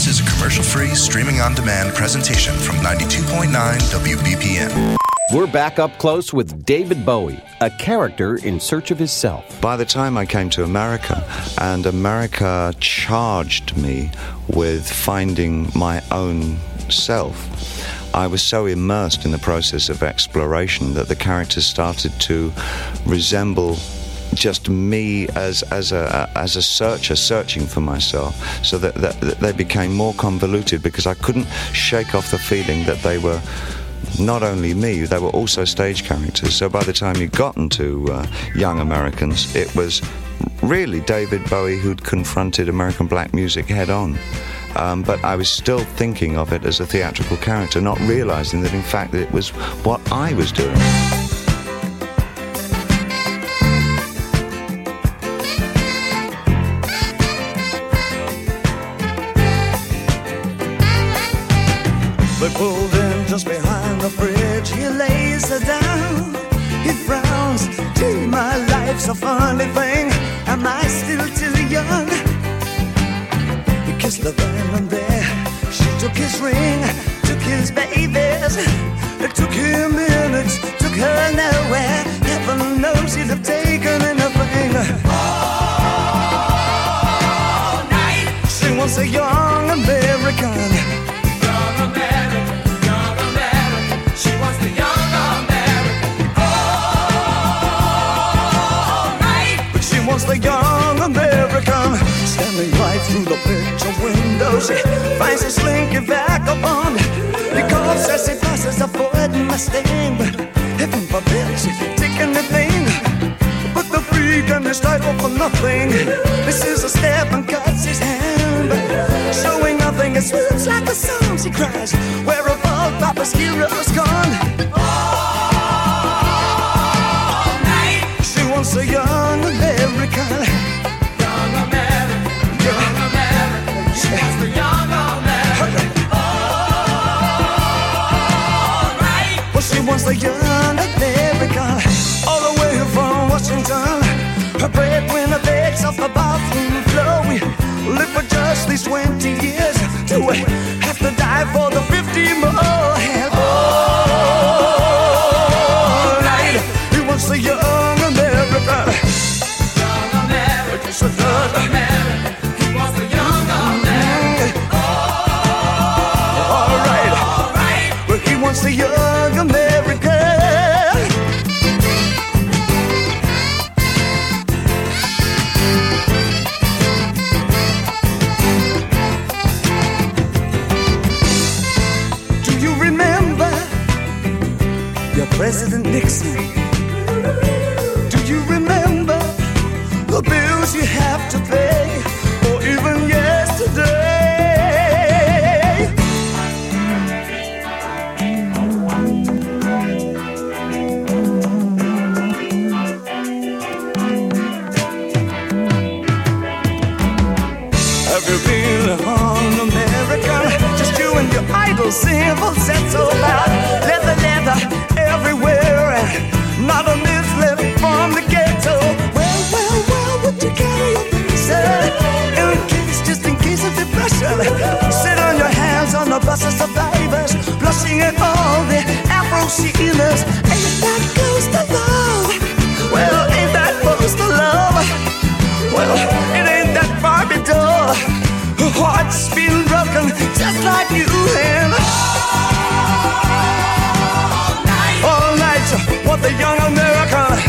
is a commercial-free, streaming-on-demand presentation from 92.9 WBPM. We're back up close with David Bowie, a character in search of his self. By the time I came to America, and America charged me with finding my own self, I was so immersed in the process of exploration that the characters started to resemble just me as a searcher searching for myself, so that they became more convoluted because I couldn't shake off the feeling that they were not only me, they were also stage characters. So by the time you'd gotten to Young Americans, it was really David Bowie who'd confronted American black music head on. But I was still thinking of it as a theatrical character, not realizing that in fact it was what I was doing. They pulled in just behind the bridge. He lays her down. He frowns. Gee, my life's a funny thing. Am I still too young? He kissed her then and there. She took his ring, took his babies. It took him minutes, took her nowhere. Heaven knows he'd have taken anything. All night. She wants a young American. The young American standing right through the picture window. She finds a slinky vagabond. He coughs as he passes, avoiding the sting. But heaven forbid she take anything but the freak and his title for nothing. This is a step and cuts his hand, showing nothing. It swoops like a song. She cries, where have all Papa's heroes gone? All night. She wants a young American. Young American, young American. She wants the young American. All right. Well, she wants the young American. All the way from Washington. Her breadwinner begs off the bathroom floor. We live for just these 20 years. Do we have to die for the 50 more? And all night. He wants the young American. Young American, he wants a young American. All right, well, he wants a young American. Do you remember your President Nixon? Do you remember the bills you have to pay, or even yesterday? Have you been on America? Just you and your idle simple set so loud. Leather everywhere, and not a miss left from the ghetto. Would you carry your visa? Just in case of depression. Sit on your hands on the bus of survivors, blushing at all the Afro-Sheeners. Ain't that close to love? Well, ain't that close to love? Well, it ain't that Barbie doll. Her heart's been broken just like you and all night. What the young American.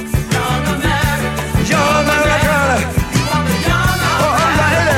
Young American, all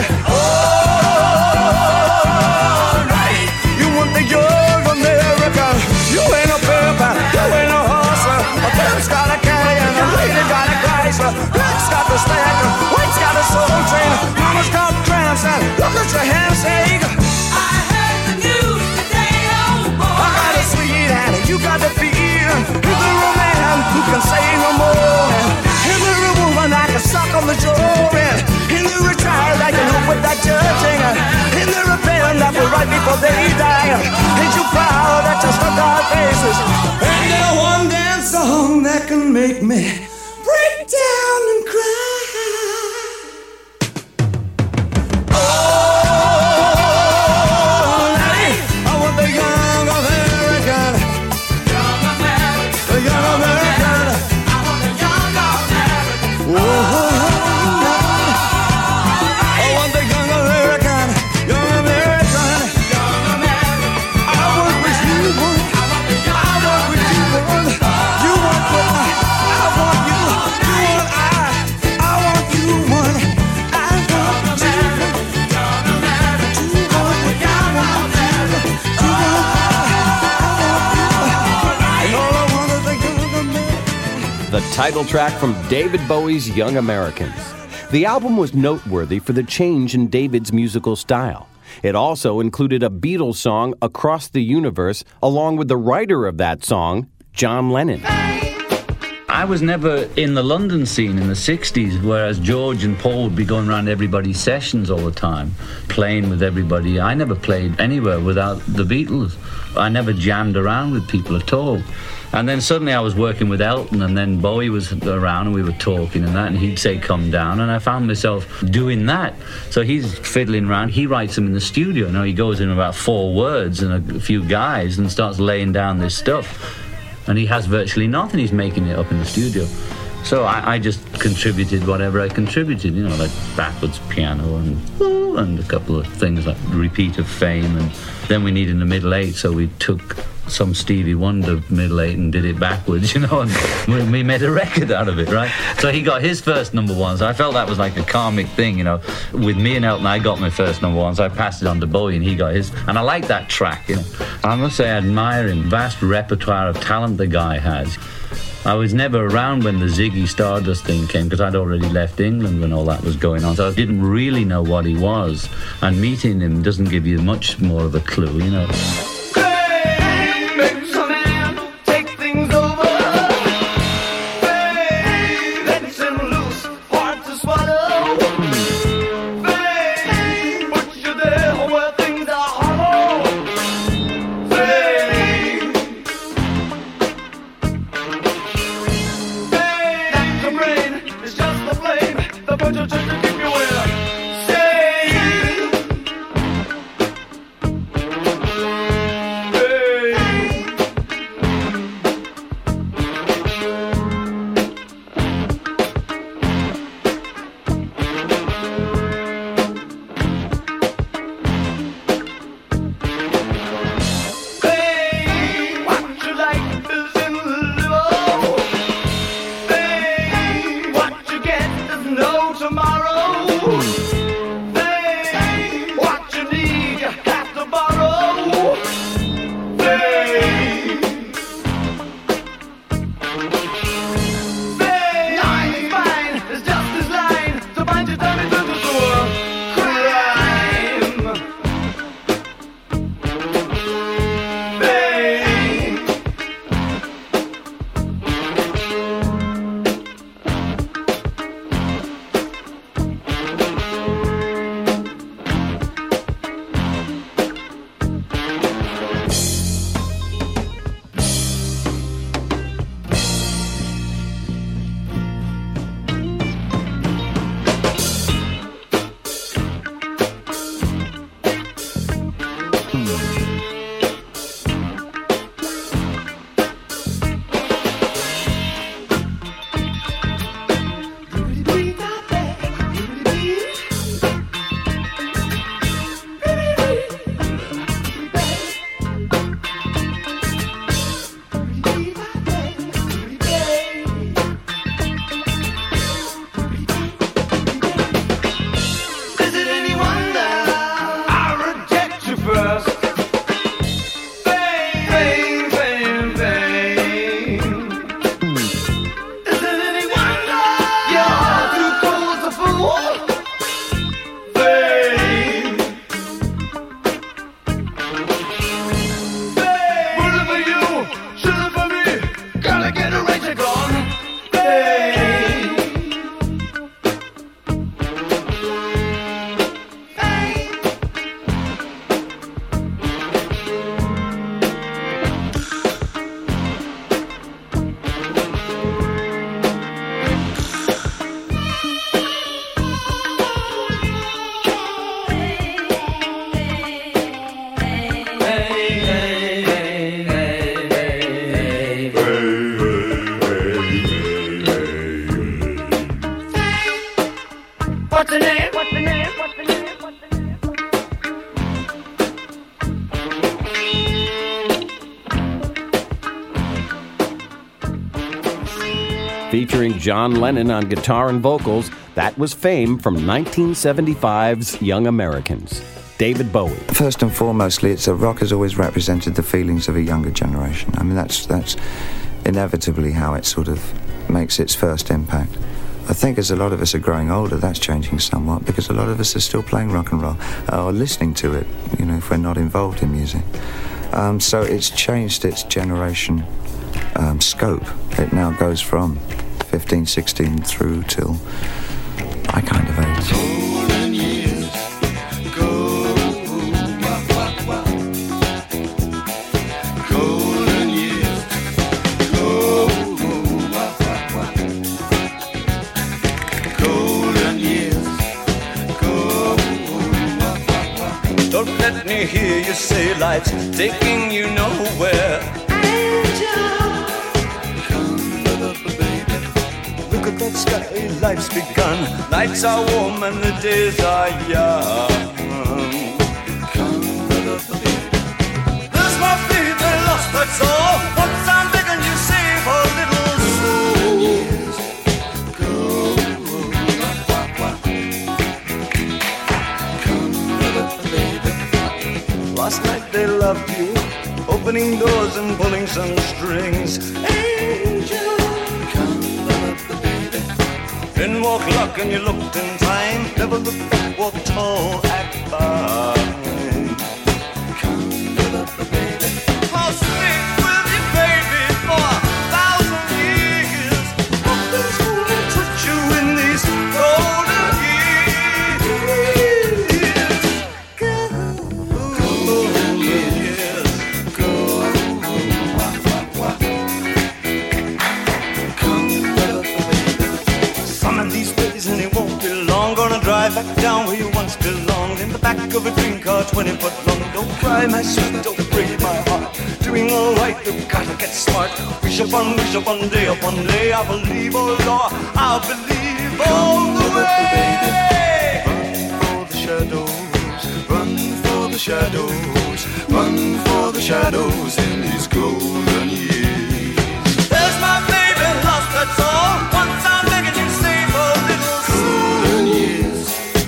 right. You want the young American. You ain't a pimp, you ain't a horse. A pimp's got a carry and a lady got a Chrysler. Black's got the stack, white's got a soul train. Mama's got cramps and look at your hands shake. I heard the news today, oh boy. I got a sweet hand and you got the feel. You're the man who can say no more. I can suck on the jaw, and in the retrial I can help with that judging, in the rebellion that will right before they die. Ain't you proud that you struck our faces? Ain't there one dance song that can make me break down and cry? Oh, the title track from David Bowie's Young Americans. The album was noteworthy for the change in David's musical style. It also included a Beatles song, Across the Universe, along with the writer of that song, John Lennon. I was never in the London scene in the 60s, whereas George and Paul would be going around everybody's sessions all the time, playing with everybody. I never played anywhere without the Beatles. I never jammed around with people at all. And then suddenly I was working with Elton, and then Bowie was around, and we were talking and that, and he'd say, come down, and I found myself doing that. So he's fiddling around, he writes them in the studio. You know, he goes in about 4 words and a few guys and starts laying down this stuff. And he has virtually nothing, he's making it up in the studio. So I just contributed whatever I contributed, you know, like backwards piano and a couple of things like Repeat of Fame. And then we needed a middle 8, so we took some Stevie Wonder middle 8 and did it backwards, you know, and we made a record out of it, right? So he got his first number 1, so I felt that was like a karmic thing, you know. With me and Elton, I got my first number 1, so I passed it on to Bowie and he got his. And I like that track, you know. I must say I admire him, vast repertoire of talent the guy has. I was never around when the Ziggy Stardust thing came because I'd already left England when all that was going on, so I didn't really know what he was, and meeting him doesn't give you much more of a clue, you know. Featuring John Lennon on guitar and vocals, that was Fame from 1975's Young Americans. David Bowie. First and foremostly, rock has always represented the feelings of a younger generation. I mean, that's inevitably how it sort of makes its first impact. I think as a lot of us are growing older, that's changing somewhat, because a lot of us are still playing rock and roll, or listening to it, you know, if we're not involved in music. So it's changed its generation scope. It now goes from 15, 16 through till my kind of age. Golden years go, golden years go, golden years go. Don't let me hear you say life's taking you nowhere. Look at that sky, life's begun. Nights are warm and the days are young. There's my baby lost, that's all. Once I'm begging you save a little soul. Years go. Last night they loved you, opening doors and pulling some strings. Angel. Didn't walk luck and you looked in time. Never looked back, walk tall, act fine. I'll stick with you, baby, for 1,000 years. Nothing's gonna touch you in these golden years. Golden years. Some of these days and they won't be long. Gonna drive back down where you once belonged, in the back of a dream car 20 foot long. Don't cry, my sweet, don't break my heart. Doing all right, you've gotta get smart. Wish upon day, upon day. I believe, oh Lord, I believe all the way. Run for the shadows, run for the shadows, run for the shadows in these golden years. There's my baby lost, that's all. Once I'm begging you save a little golden years.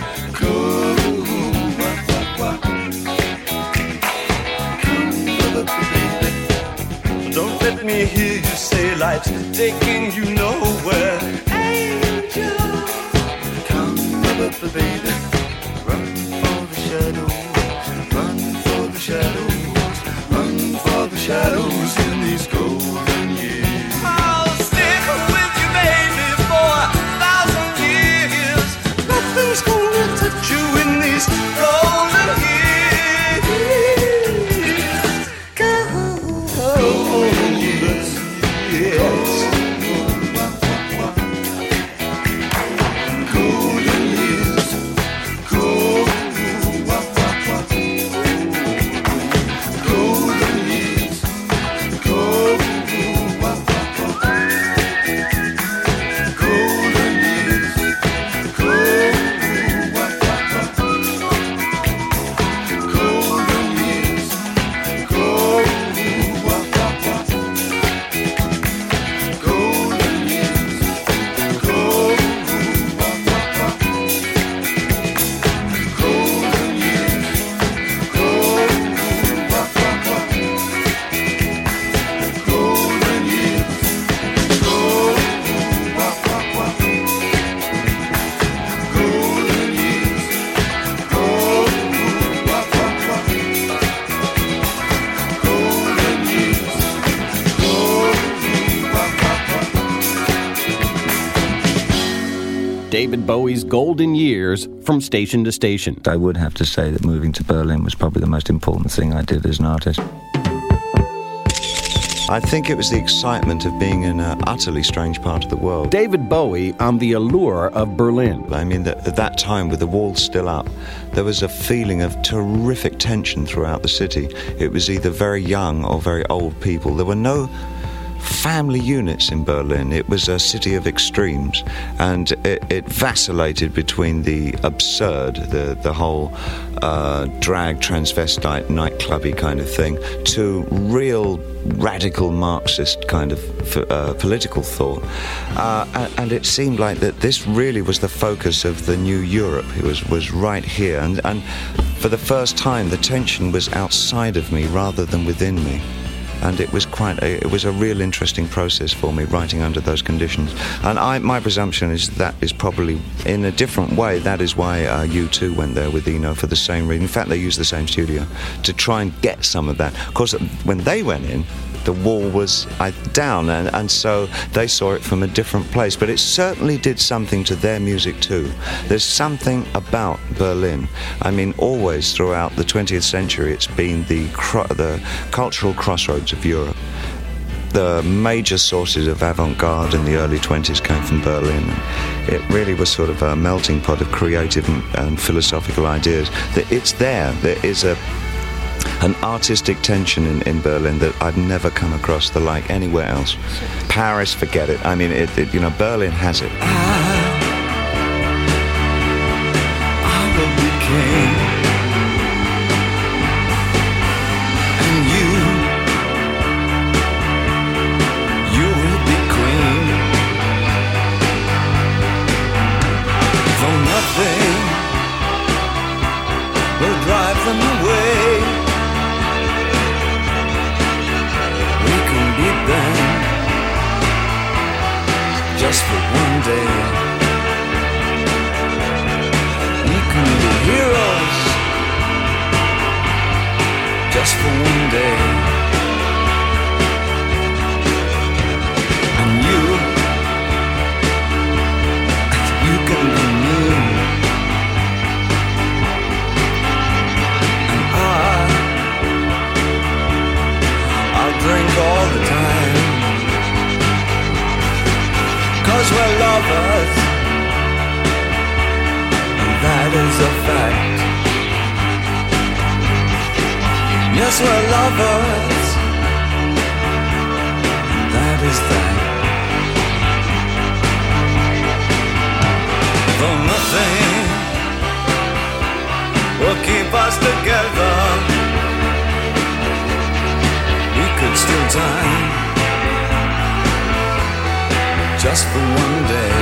Don't let me hear you say life's taking you nowhere. Angel, come up, baby. Run for the shadows, run for the shadows, run for the shadows in these golden years. I'll stick with you, baby, for 1,000 years. Nothing's gonna touch you in these golden years. Golden years, yes. Golden years, golden years, David Bowie's Golden Years from station to station. I would have to say that moving to Berlin was probably the most important thing I did as an artist. I think it was the excitement of being in an utterly strange part of the world. David Bowie on the allure of Berlin. I mean, at that time, with the walls still up, there was a feeling of terrific tension throughout the city. It was either very young or very old people. There were no family units in Berlin. It was a city of extremes, and it vacillated between the absurd, the whole drag transvestite nightclubby kind of thing, to real radical Marxist kind of political thought, and it seemed like that this really was the focus of the new Europe. It was right here, and for the first time the tension was outside of me rather than within me. And it was a real interesting process for me, writing under those conditions. And my presumption is that is probably, in a different way, that is why U2 went there with Eno, for the same reason. In fact, they used the same studio to try and get some of that. Of course, when they went in, the wall was down, and so they saw it from a different place. But it certainly did something to their music too. There's something about Berlin. I mean, always throughout the 20th century, it's been the cultural crossroads of Europe. The major sources of avant-garde in the early 20s came from Berlin. It really was sort of a melting pot of creative and philosophical ideas. It's there. There is an artistic tension in Berlin that I've never come across the like anywhere else. Paris, forget it. I mean, Berlin has it. I will be king, and you will be queen. Though nothing will drive them away, just for one day. We can be heroes just for one day. And you can be me, and I'll drink all the time. 'Cause we're lovers, and that is a fact. Yes, we're lovers, and that is that. Though nothing will keep us together, we could still die just for one day.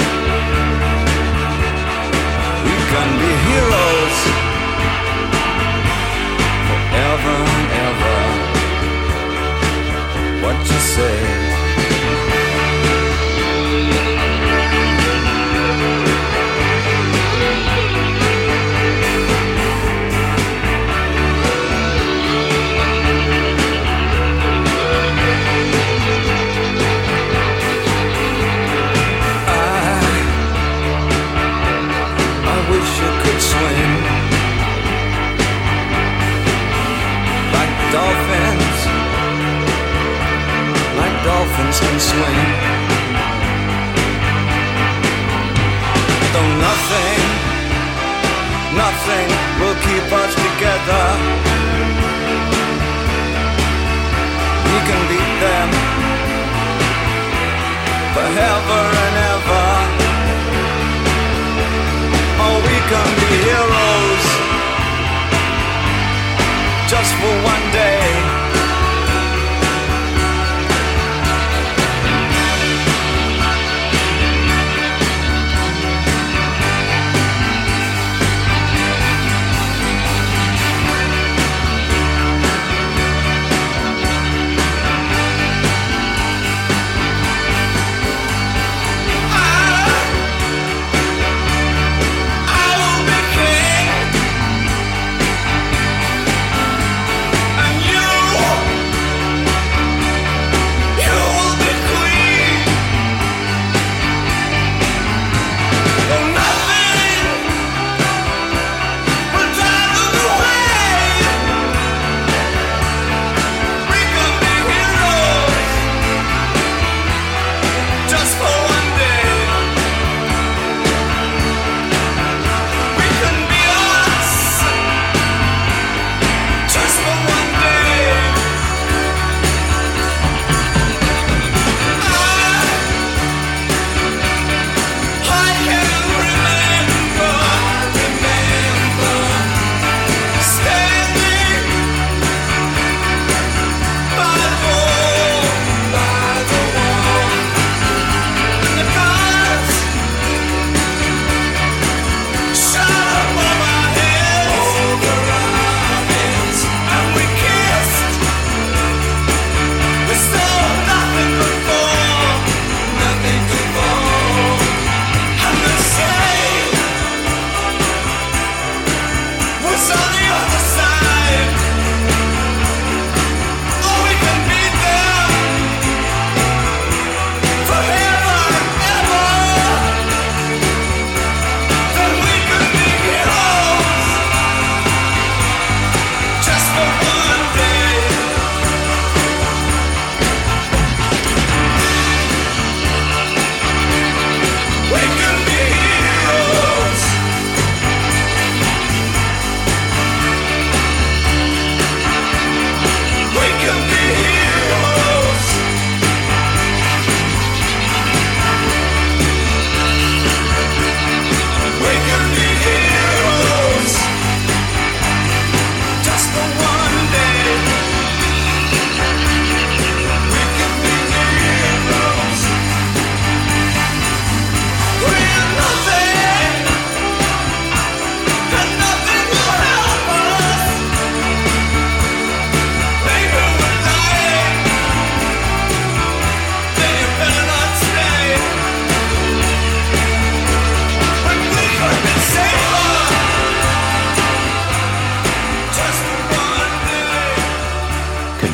We can be heroes forever and ever. What you say? Dolphins can swim. Though nothing will keep us together, we can beat them forever and ever. Oh, we can be heroes just for one day. And you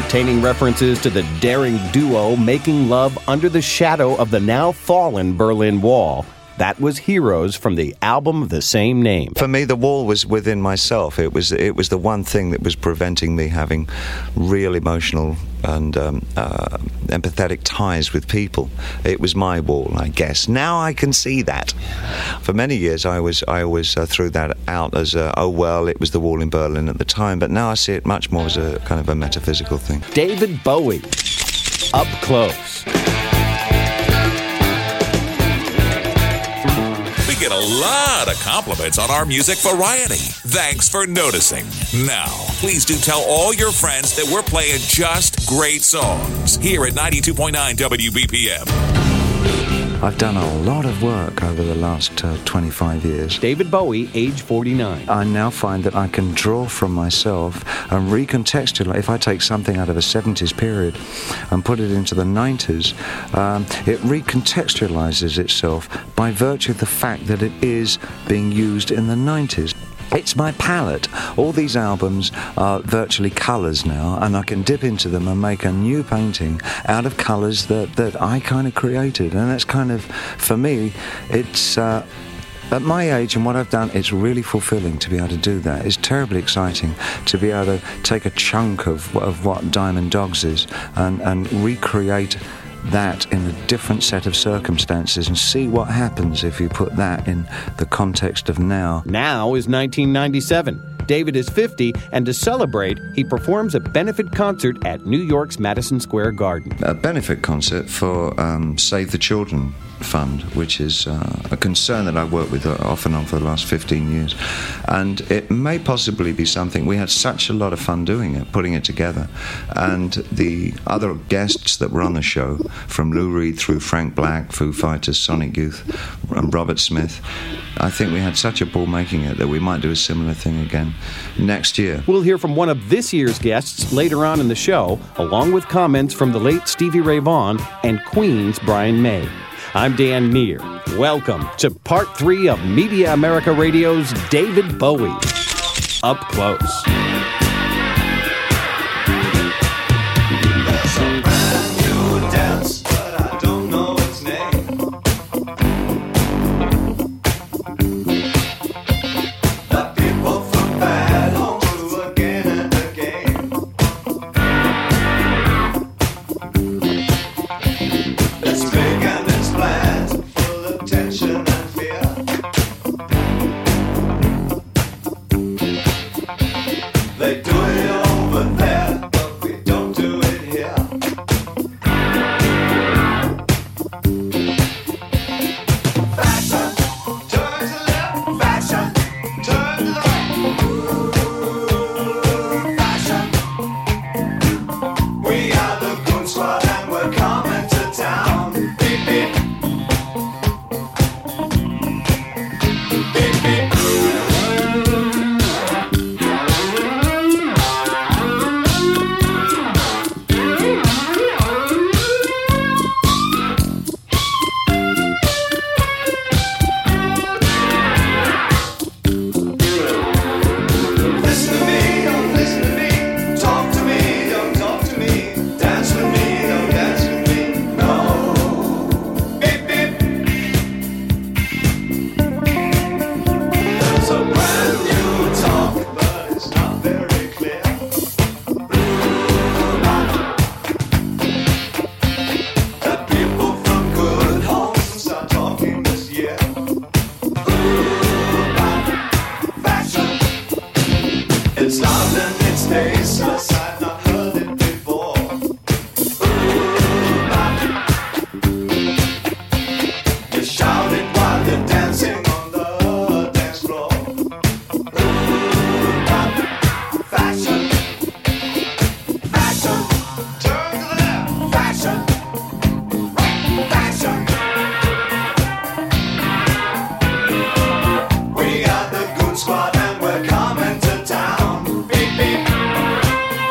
containing references to the daring duo making love under the shadow of the now fallen Berlin Wall. That was Heroes from the album of the same name. For me, the wall was within myself. It was the one thing that was preventing me having real emotional and empathetic ties with people. It was my wall, I guess. Now I can see that. For many years, I always threw that out as oh well, it was the wall in Berlin at the time. But now I see it much more as a kind of a metaphysical thing. David Bowie, up close. We get a lot of compliments on our music variety. Thanks for noticing. Now, please do tell all your friends that we're playing just great songs here at 92.9 WBPM. I've done a lot of work over the last 25 years. David Bowie, age 49. I now find that I can draw from myself and recontextualize. If I take something out of a 70s period and put it into the 90s, it recontextualizes itself by virtue of the fact that it is being used in the 90s. It's my palette. All these albums are virtually colours now, and I can dip into them and make a new painting out of colours that I kind of created. And that's kind of, for me, it's... at my age and what I've done, it's really fulfilling to be able to do that. It's terribly exciting to be able to take a chunk of what Diamond Dogs is and recreate that in a different set of circumstances and see what happens if you put that in the context of now. Now is 1997. David is 50, and to celebrate, he performs a benefit concert at New York's Madison Square Garden. A benefit concert for Save the Children Fund, which is a concern that I've worked with off and on for the last 15 years. And it may possibly be something, we had such a lot of fun doing it, putting it together. And the other guests that were on the show, from Lou Reed through Frank Black, Foo Fighters, Sonic Youth, and Robert Smith, I think we had such a ball making it that we might do a similar thing again next year. We'll hear from one of this year's guests later on in the show, along with comments from the late Stevie Ray Vaughan and Queen's Brian May. I'm Dan Neer. Welcome to Part 3 of Media America Radio's David Bowie, Up Close. There's a brand new dance, but I don't know its name. The people from bad homes do again and again. It's big and it's bland, full of tension and fear. They do it over there, but we don't do it here. Fashion, turn to left. Fashion, turn to right. Fashion. We are the Goon Squad and we're coming to town. Beep, beep. Beep, beep. Listen to me, don't listen to me. Talk to me, don't talk to me. Dance with me, don't dance with me. No. Beep, beep. There's a brand new talk, but it's not very clear. The people from good homes are talking this year. Fashion. It's loud and it's tasteless, I've not heard it before. You shout it while you're dancing on the dance floor. Fashion. Fashion. Turn to the left. Fashion. Fashion. We are the Goon Squad and we're coming to town. Beep, beep.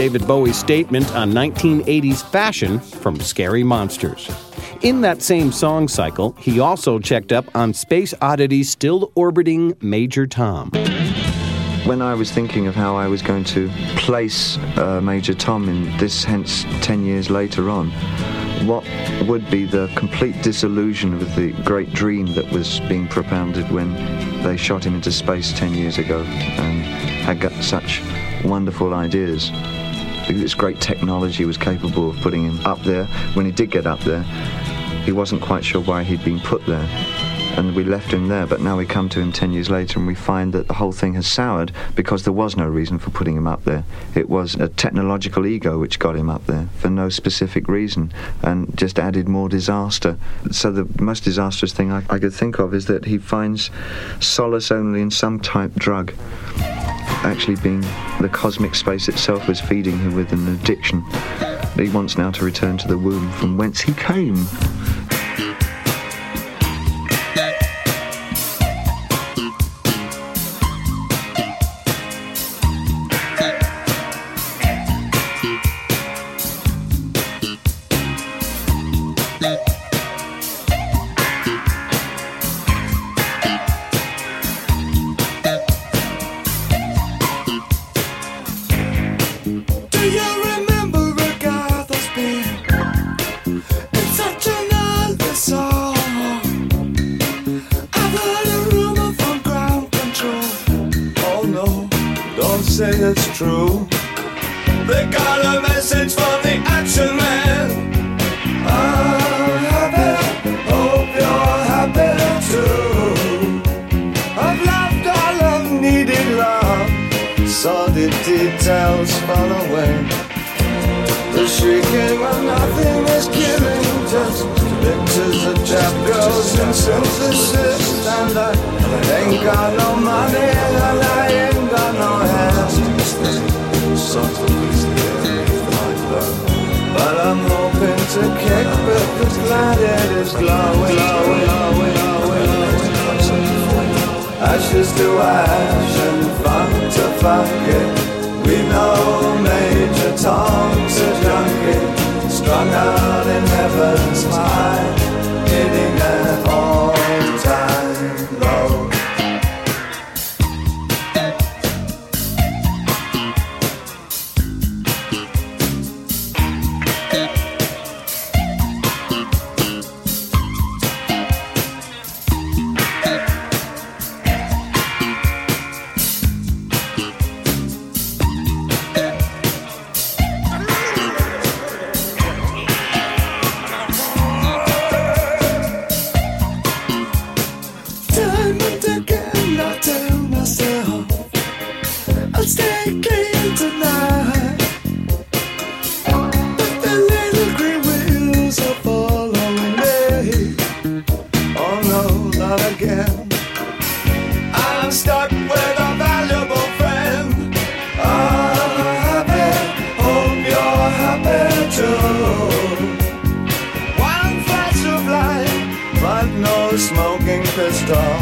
David Bowie's statement on 1980s fashion from Scary Monsters. In that same song cycle, he also checked up on Space Oddity's still orbiting Major Tom. When I was thinking of how I was going to place Major Tom in this, hence 10 years later on, what would be the complete disillusion with the great dream that was being propounded when they shot him into space 10 years ago and had got such wonderful ideas. This great technology was capable of putting him up there. When he did get up there, he wasn't quite sure why he'd been put there. And we left him there, but now we come to him 10 years later and we find that the whole thing has soured because there was no reason for putting him up there. It was a technological ego which got him up there for no specific reason and just added more disaster. So the most disastrous thing I could think of is that he finds solace only in some type of drug. Actually being the cosmic space itself was feeding him with an addiction. He wants now to return to the womb from whence he came. Say it's true. They got a message from the Action Man. I'm happy, hope you're happy too. I've loved all I've needed love, saw the details fall away. The shrieking when nothing is killing, just pictures of chap girls in synthesis. And I ain't got no money and I ain't got no hands. But I'm hoping to kick, but the glad it is glowing. Ashes to ash and fun to fuck it. We know Major Tom's a junkie, strung out in heaven's high, hitting an all-time low. I'm stuck with a valuable friend. I'm happy, hope you're happy too. One flash of light, but no smoking pistol.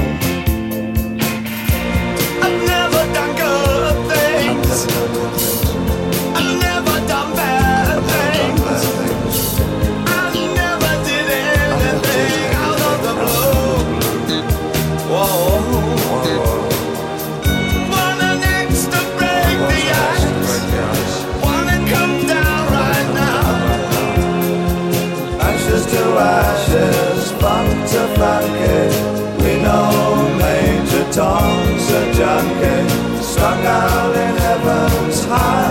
I've never done good things. I've never done bad things. I never did anything out of the blue. Whoa. Wanna next to break the ice. Wanna come down right now. Ashes to ashes, funk to funky. We know Major Tom's a junkie, strung out in heaven's high.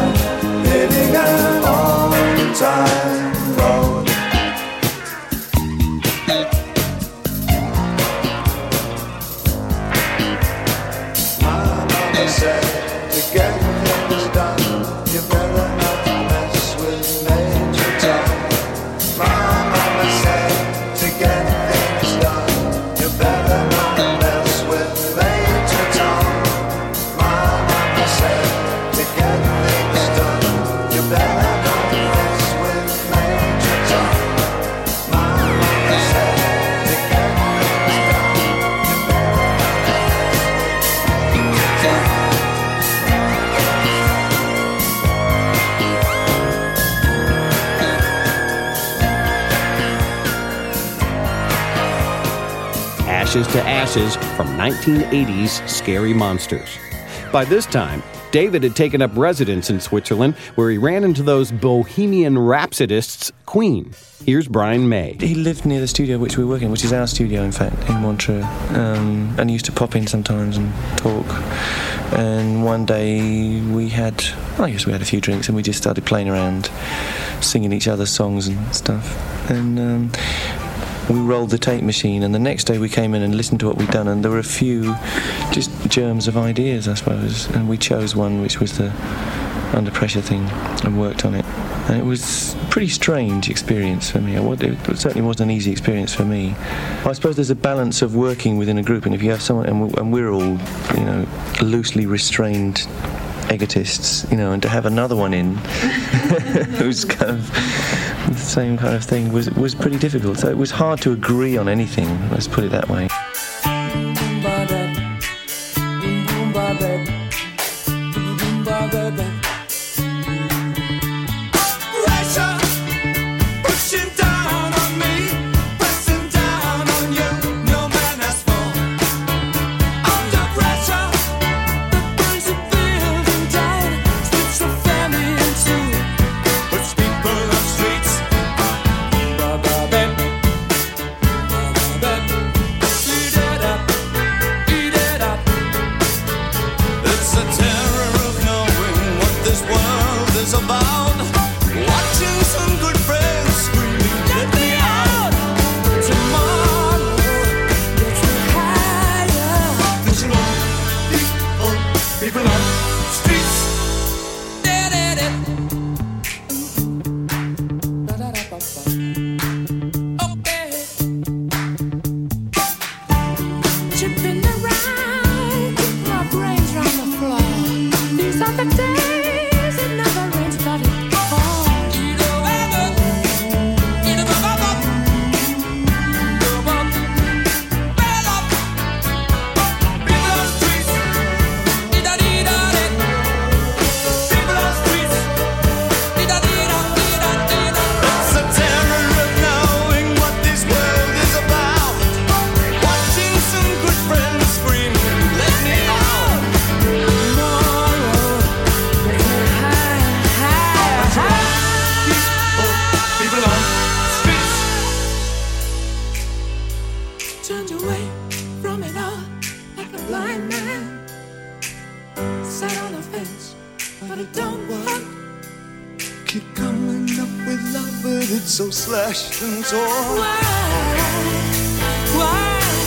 Ashes to Ashes from 1980's Scary Monsters. By this time, David had taken up residence in Switzerland, where he ran into those bohemian rhapsodists, Queen. Here's Brian May. He lived near the studio which we work in, which is our studio, in fact, in Montreux. And he used to pop in sometimes and talk. And one day we had a few drinks and we just started playing around, singing each other's songs and stuff. And we rolled the tape machine, and the next day we came in and listened to what we'd done, and there were a few just germs of ideas, I suppose, and we chose one which was the Under Pressure thing and worked on it. And it was a pretty strange experience for me. It certainly wasn't an easy experience for me. I suppose there's a balance of working within a group, and if you have someone, and we're all, loosely restrained egotists, and to have another one in who's kind of the same kind of thing was pretty difficult. So it was hard to agree on anything, let's put it that way. So slashed and torn. Why?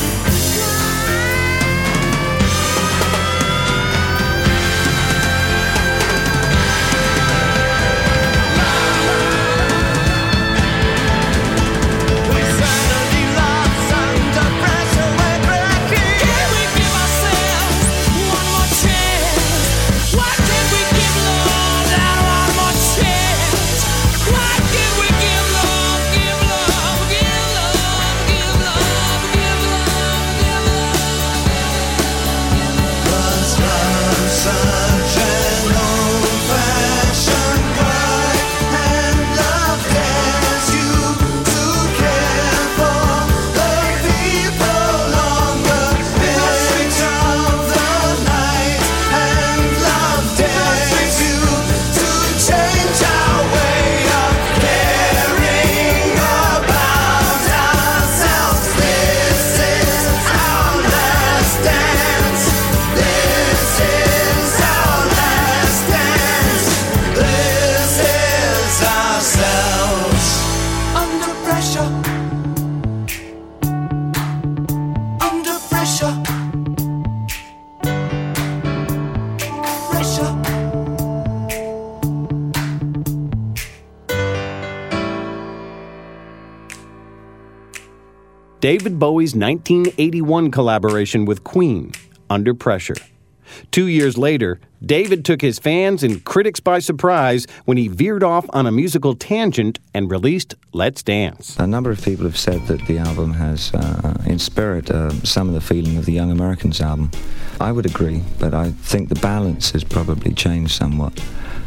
David Bowie's 1981 collaboration with Queen, Under Pressure. 2 years later, David took his fans and critics by surprise when he veered off on a musical tangent and released Let's Dance. A number of people have said that the album has, in spirit, some of the feeling of the Young Americans album. I would agree, but I think the balance has probably changed somewhat.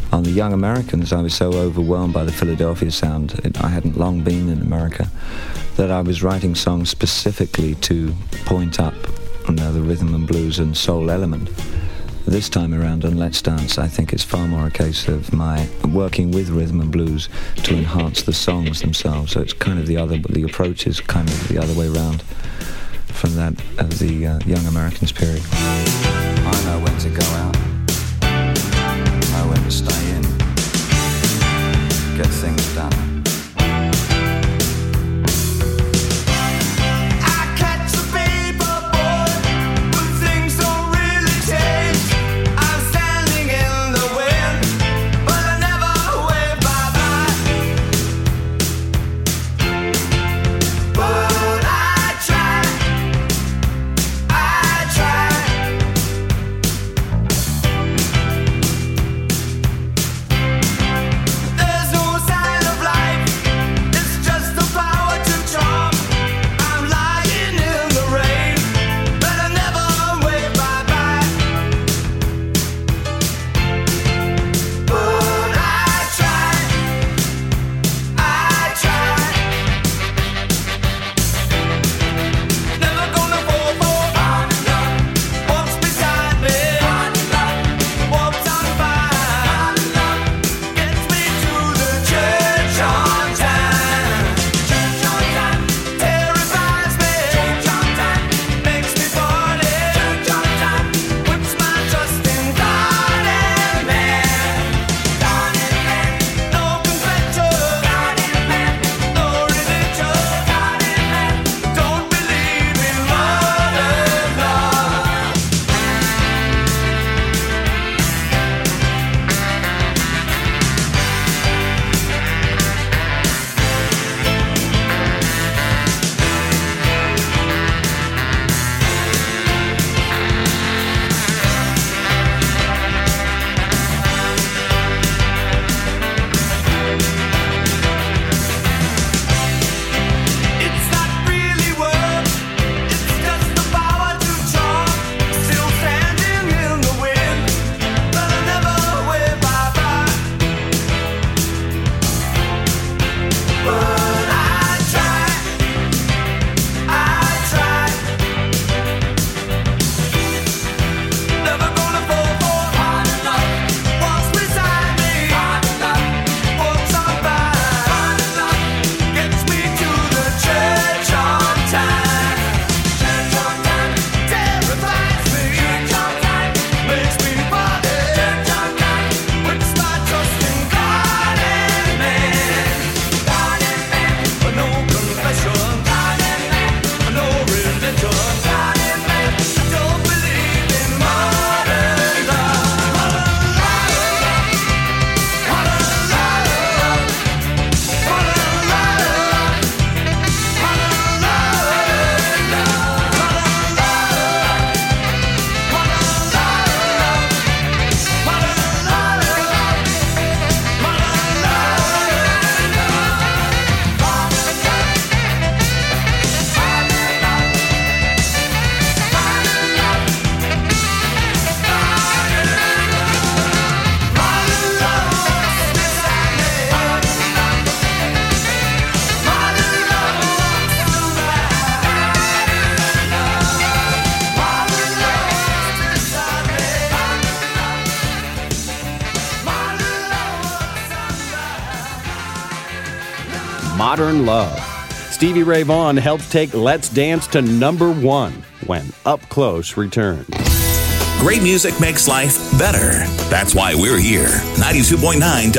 On the Young Americans, I was so overwhelmed by the Philadelphia sound, I hadn't long been in America, that I was writing songs specifically to point up, the rhythm and blues and soul element. This time around on Let's Dance, I think it's far more a case of my working with rhythm and blues to enhance the songs themselves. So it's kind of the approach is kind of the other way around from that of the Young Americans period. I know when to go out, know when to stay in, get things done. Modern Love. Stevie Ray Vaughan helped take Let's Dance to #1 when Up Close returns. Great music makes life better. That's why we're here. 92.9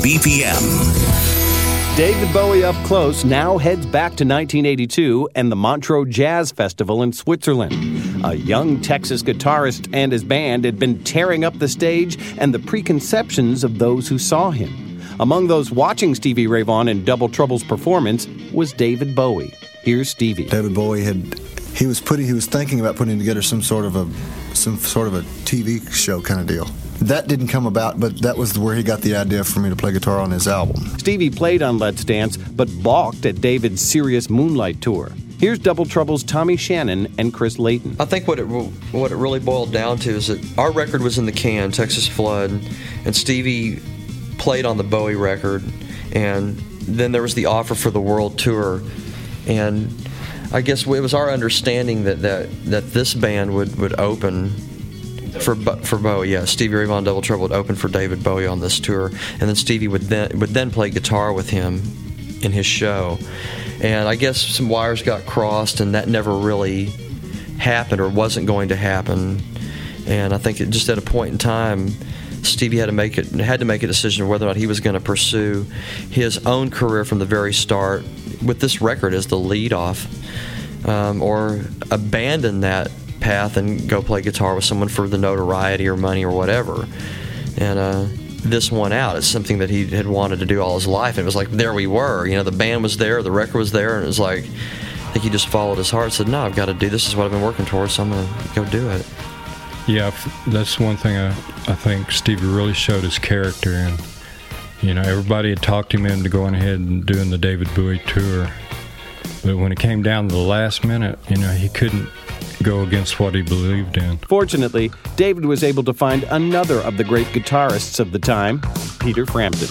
WBPM. David Bowie Up Close now heads back to 1982 and the Montreux Jazz Festival in Switzerland. A young Texas guitarist and his band had been tearing up the stage and the preconceptions of those who saw him. Among those watching Stevie Ray Vaughan in Double Trouble's performance was David Bowie. Here's Stevie. David Bowie he was thinking about putting together some sort of a TV show kind of deal. That didn't come about, but that was where he got the idea for me to play guitar on his album. Stevie played on Let's Dance, but balked at David's Serious Moonlight tour. Here's Double Trouble's Tommy Shannon and Chris Layton. I think what it really boiled down to is that our record was in the can, Texas Flood, and Stevie played on the Bowie record, and then there was the offer for the world tour, and I guess it was our understanding that this band would open for Bowie. Yeah, Stevie Ray Vaughan Double Trouble would open for David Bowie on this tour, and then Stevie would then play guitar with him in his show. And I guess some wires got crossed, and that never really happened, or wasn't going to happen. And I think just at a point in time, Stevie had to make a decision of whether or not he was going to pursue his own career from the very start with this record as the lead off, or abandon that path and go play guitar with someone for the notoriety or money or whatever. And this won out. It's something that he had wanted to do all his life, and it was like, there we were. The band was there, the record was there, and it was like, I think he just followed his heart, said, no, I've got to do this. Is what I've been working towards, so I'm going to go do it. Yeah, that's one thing I think Stevie really showed his character in. Everybody had talked him into going ahead and doing the David Bowie tour, but when it came down to the last minute, he couldn't go against what he believed in. Fortunately, David was able to find another of the great guitarists of the time, Peter Frampton.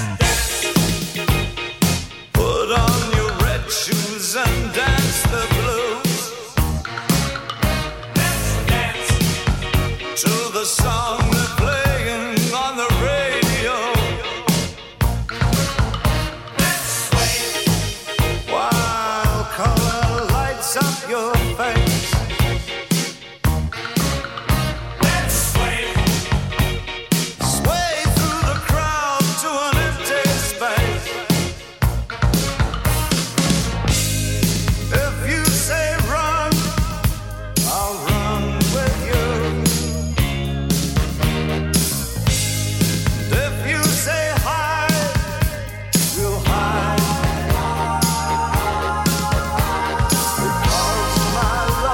Put on your red shoes and dance the blues. Dance to the song they're playing on the radio. Sway while color lights up your face. My love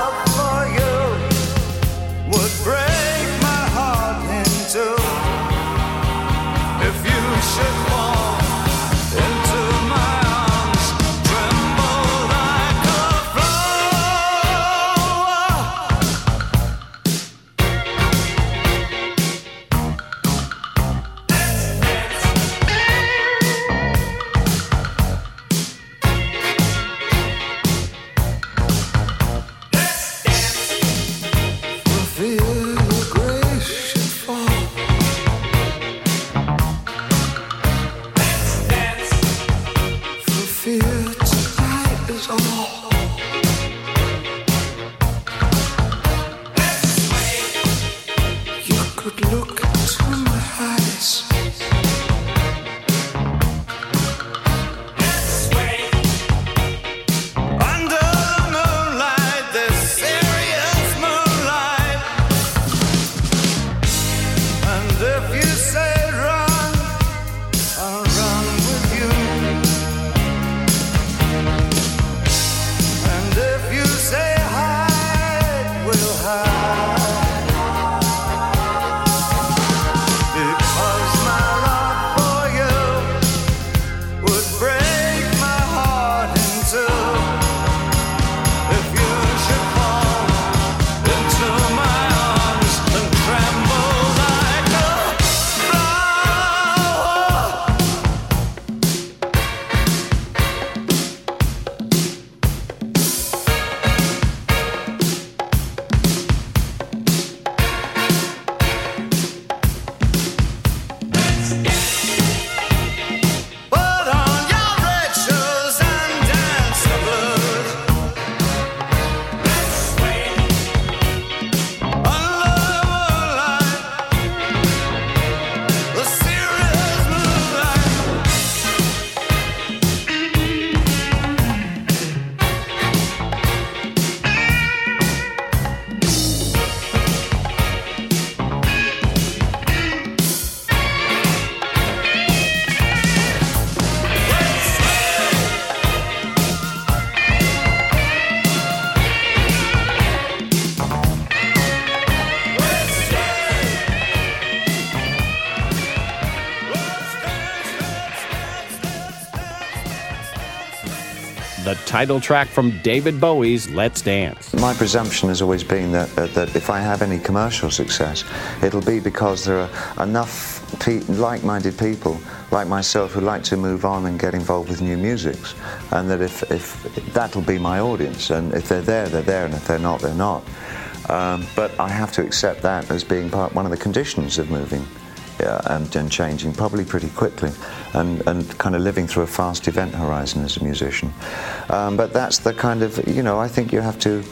title track from David Bowie's Let's Dance. My presumption has always been that if I have any commercial success, it'll be because there are enough like-minded people like myself who like to move on and get involved with new musics, and that if that'll be my audience, and if they're there, they're there, and if they're not, they're not. But I have to accept that as being one of the conditions of moving and changing, probably pretty quickly, and kind of living through a fast event horizon as a musician. But that's the kind of, I think you have to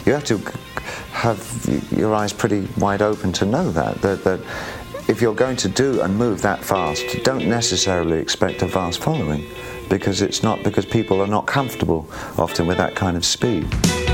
have your eyes pretty wide open to know that if you're going to do and move that fast, don't necessarily expect a vast following, because people are not comfortable often with that kind of speed.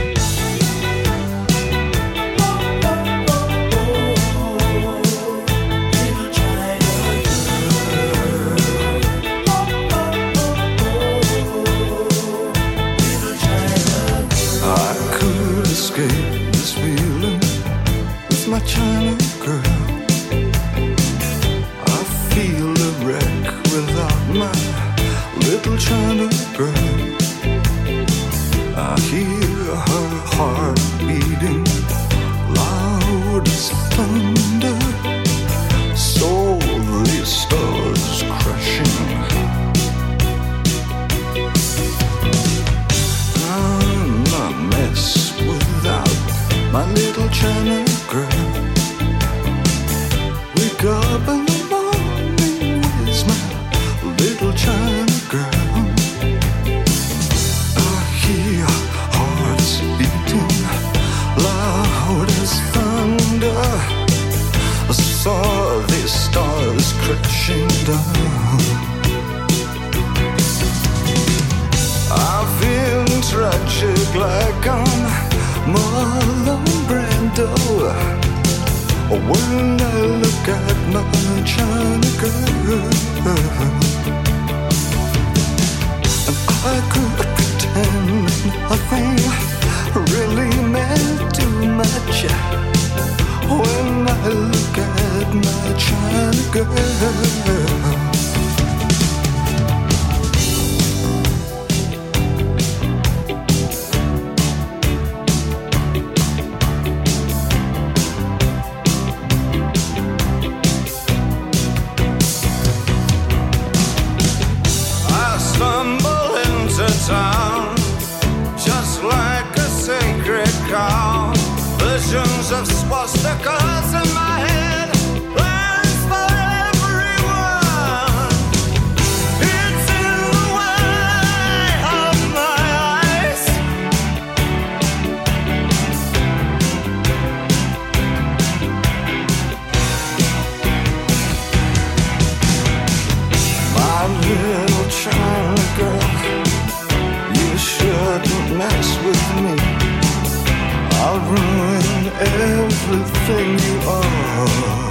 I could escape this feeling with my China girl. Feel a wreck without my little China girl. I hear her heart beating loud as thunder. So the stars crashing. I'm a mess without my little China girl. Wake up and little China girl. I hear hearts beating loud as thunder. I saw the stars crashing down. I feel tragic like I'm Marlon Brando when I look at my China girl. I could pretend nothing really meant too much when I look at my China girl. Town, just like a sacred cow. Visions of swastikas in my head, plans for everyone. It's in the way of my eyes. My little China girl, shouldn't mess with me. I'll ruin everything you are.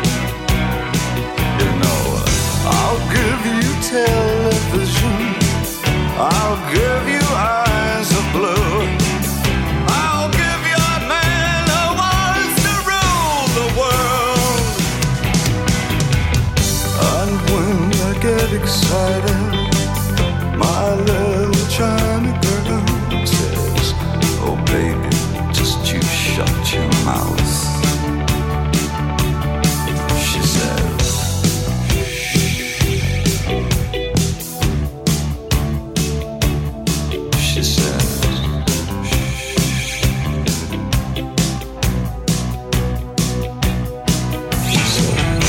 I'll give you television, I'll give you eyes of blue, I'll give you a man who wants to rule the world. And when I get excited, my little China girl says, oh baby, just you shut your mouth. She says, she says, she says.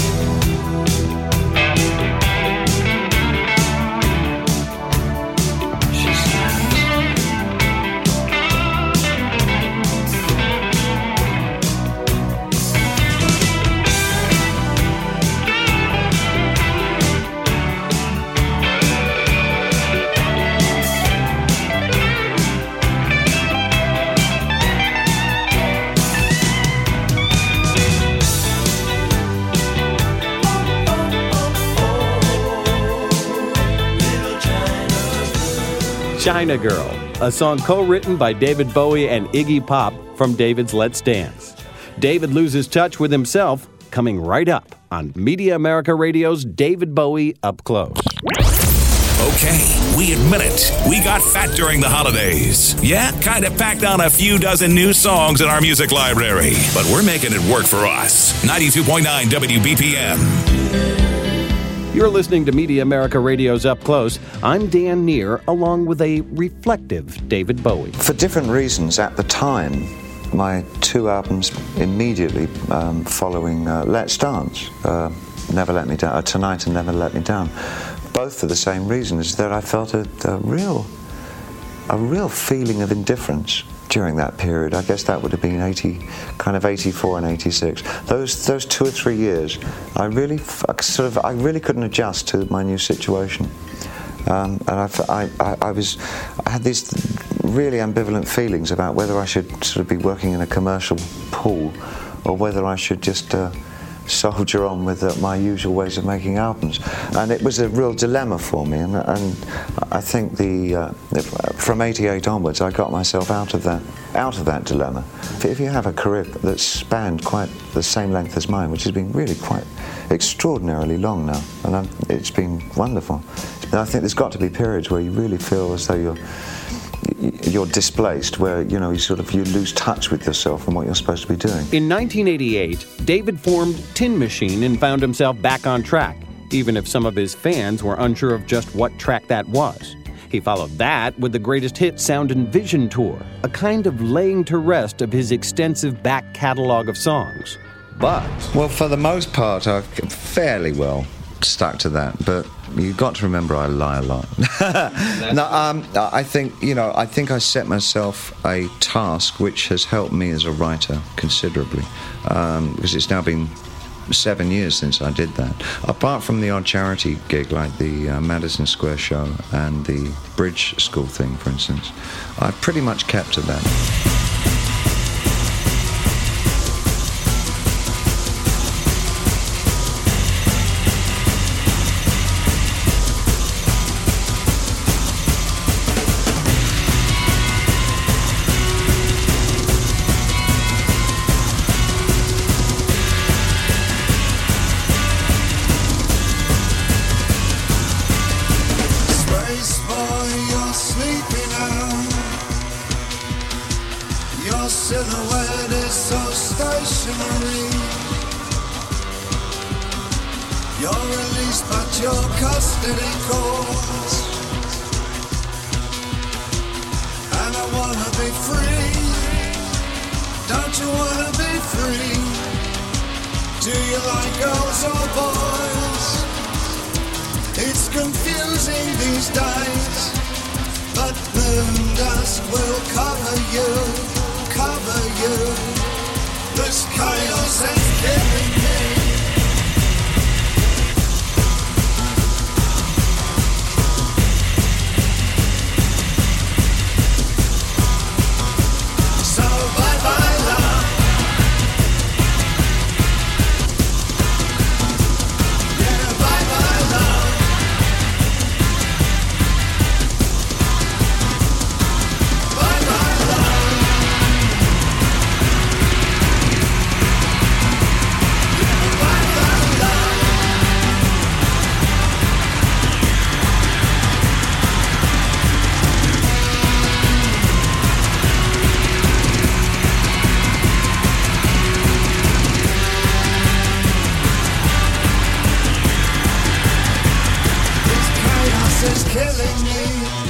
China Girl, a song co-written by David Bowie and Iggy Pop from David's Let's Dance. David loses touch with himself, coming right up on Media America Radio's David Bowie Up Close. Okay, we admit it. We got fat during the holidays. Yeah, kind of packed on a few dozen new songs in our music library, but we're making it work for us. 92.9 WBPM. You're listening to Media America Radio's Up Close. I'm Dan Neer, along with a reflective David Bowie. For different reasons, at the time, my two albums immediately following Let's Dance, Never Let Me Down, Tonight and Never Let Me Down, both for the same reason, is that I felt a real feeling of indifference during that period. I guess that would have been 84 and 86. Those 2 or 3 years, I really couldn't adjust to my new situation, and I had these really ambivalent feelings about whether I should sort of be working in a commercial pool or whether I should just soldier on with my usual ways of making albums. And it was a real dilemma for me, and I think from 88 onwards I got myself out of that dilemma. If you have a career that's spanned quite the same length as mine, which has been really quite extraordinarily long now, and it's been wonderful, and I think there's got to be periods where you really feel as though you're displaced, where you lose touch with yourself and what you're supposed to be doing. In 1988, David formed Tin Machine and found himself back on track, even if some of his fans were unsure of just what track that was. He followed that with the Greatest Hits Sound and Vision Tour, a kind of laying to rest of his extensive back catalog of songs. But well, for the most part, I've fairly well stuck to that, but you've got to remember I lie a lot. I think I set myself a task which has helped me as a writer considerably, because it's now been 7 years since I did that. Apart from the odd charity gig like the Madison Square show and the Bridge School thing, for instance, I've pretty much kept to that. Silhouette is so stationary. You're released but your custody calls, and I wanna be free. Don't you wanna be free? Do you like girls or boys? It's confusing these days, but moon dust will cover you. Cover you. This chaos is killing me. So bye-bye love. Yeah, bye-bye love. Bye-bye love. Is killing me.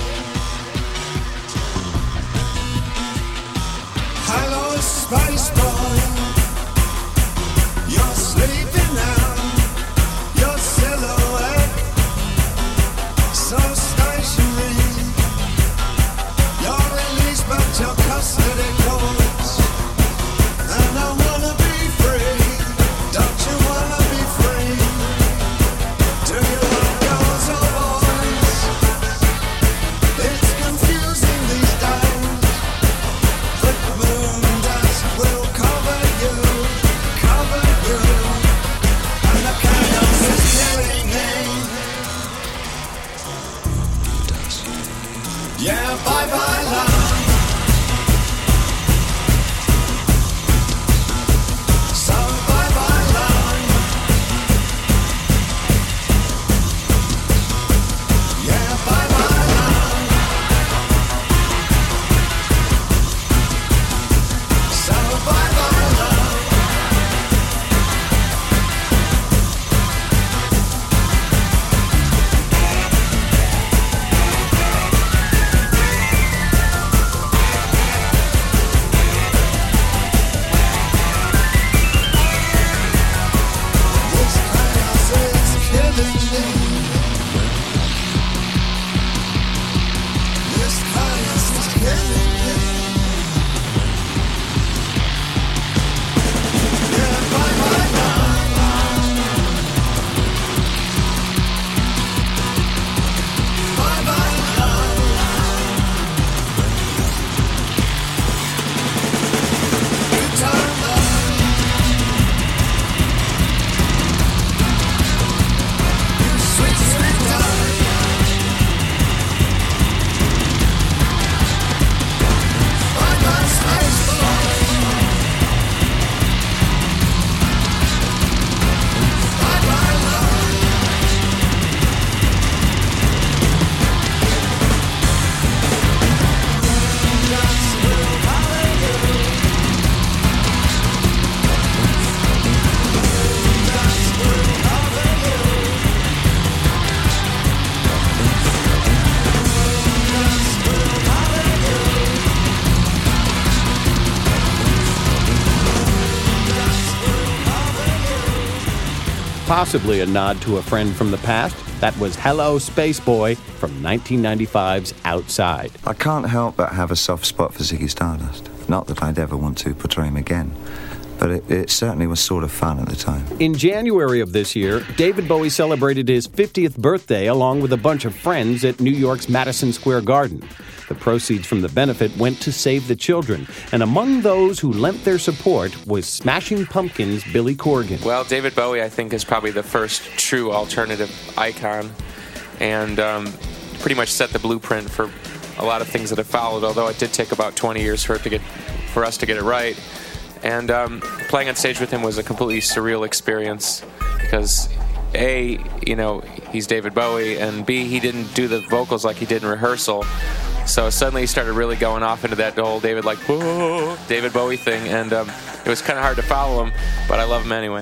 Hello, Spice Boy. You're sleeping now. Your silhouette so stationary. You're released but your custody calls, and I wanna be free. Don't you wanna be free? Do you want girls or boys? It's confusing these days, but moon dust will come. possibly a nod to a friend from the past. That was Hello, Space Boy from 1995's Outside. I can't help but have a soft spot for Ziggy Stardust. Not that I'd ever want to portray him again, but it certainly was sort of fun at the time. In January of this year, David Bowie celebrated his 50th birthday along with a bunch of friends at New York's Madison Square Garden. The proceeds from the benefit went to Save the Children, and among those who lent their support was Smashing Pumpkins' Billy Corgan. Well, David Bowie, I think, is probably the first true alternative icon, and pretty much set the blueprint for a lot of things that have followed, although it did take about 20 years for us to get it right. And playing on stage with him was a completely surreal experience because, A, you know, he's David Bowie, and B, he didn't do the vocals like he did in rehearsal. So suddenly he started really going off into that whole David Bowie thing, and it was kind of hard to follow him, but I love him anyway.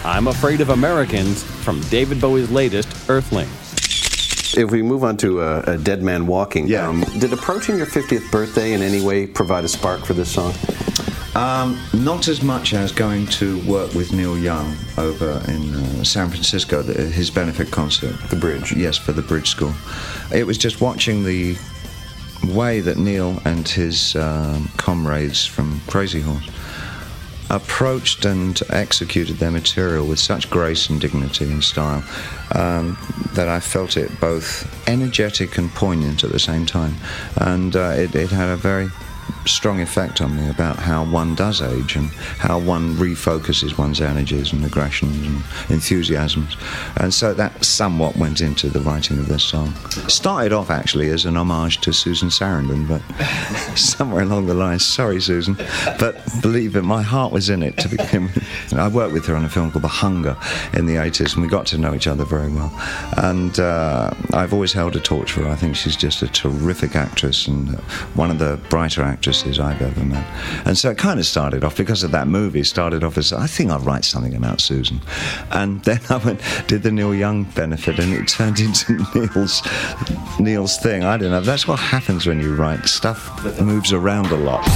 I'm Afraid of Americans from David Bowie's latest, Earthling. If we move on to a Dead Man Walking, did approaching your 50th birthday in any way provide a spark for this song? Not as much as going to work with Neil Young over in San Francisco, his benefit concert. The Bridge. Yes, for the Bridge School. It was just watching the way that Neil and his comrades from Crazy Horse approached and executed their material with such grace and dignity and style that I felt it both energetic and poignant at the same time. And it had a very strong effect on me about how one does age and how one refocuses one's energies and aggressions and enthusiasms. And so that somewhat went into the writing of this song. Started off actually as an homage to Susan Sarandon, but somewhere along the line, sorry Susan, but believe it, my heart was in it to begin with. I worked with her on a film called The Hunger in the 80s, and we got to know each other very well. And I've always held a torch for her. I think she's just a terrific actress and one of the brighter actresses I've ever met. And so it kind of started off, because of that movie, started off as, I think I'll write something about Susan. And then I did the Neil Young benefit, and it turned into Neil's thing. I don't know. That's what happens when you write. Stuff that moves around a lot.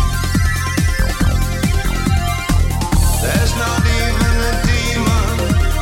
There's not even a demon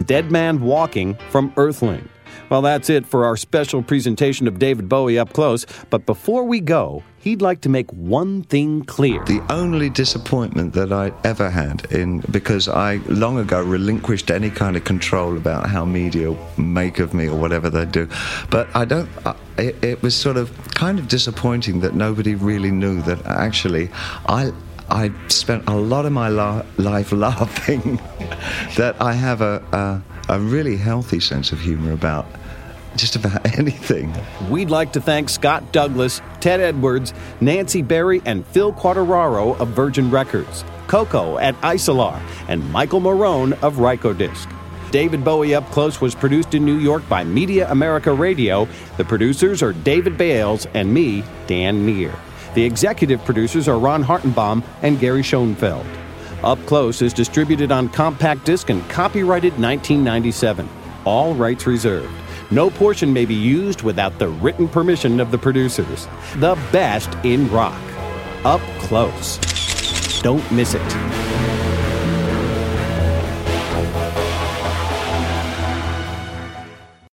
Dead Man Walking from Earthling. Well, that's it for our special presentation of David Bowie up close. But before we go, he'd like to make one thing clear. The only disappointment that I ever had because I long ago relinquished any kind of control about how media make of me or whatever they do. But it was sort of kind of disappointing that nobody really knew that actually I spent a lot of my life laughing, that I have a really healthy sense of humor about just about anything. We'd like to thank Scott Douglas, Ted Edwards, Nancy Berry, and Phil Quattararo of Virgin Records, Coco at Isolar, and Michael Marone of Rykodisc. David Bowie Up Close was produced in New York by Media America Radio. The producers are David Bales and me, Dan Neer. The executive producers are Ron Hartenbaum and Gary Schoenfeld. Up Close is distributed on compact disc and copyrighted 1997. All rights reserved. No portion may be used without the written permission of the producers. The best in rock. Up Close. Don't miss it.